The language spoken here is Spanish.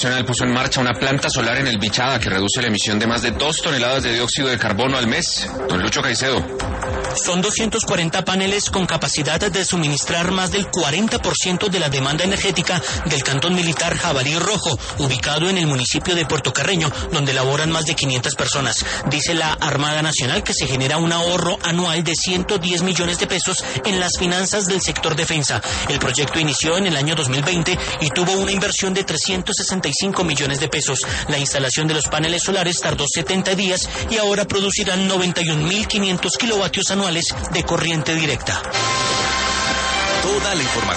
Nacional puso en marcha una planta solar en el Bichada que reduce la emisión de más de 2 toneladas de dióxido de carbono al mes. Don Lucho Caicedo. Son 240 paneles con capacidad de suministrar más del 40% de la demanda energética del cantón militar Jabalí Rojo, ubicado en el municipio de Puerto Carreño, donde laboran más de 500 personas. Dice la Armada Nacional que se genera un ahorro anual de 110 millones de pesos en las finanzas del sector defensa. El proyecto inició en el año 2020 y tuvo una inversión de 365 millones de pesos. La instalación de los paneles solares tardó 70 días y ahora producirán 91.500 kilovatios anuales de corriente directa. Toda la información